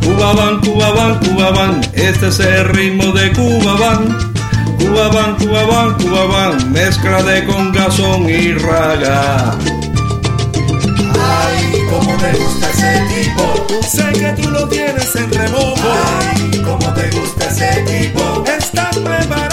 Cuba van, este es el ritmo de Cuba van. Cuba van, mezcla de congazón y raga. Ay, cómo te gusta ese tipo. Sé que tú lo tienes en remojo. Ay, cómo te gusta ese tipo. Estás preparado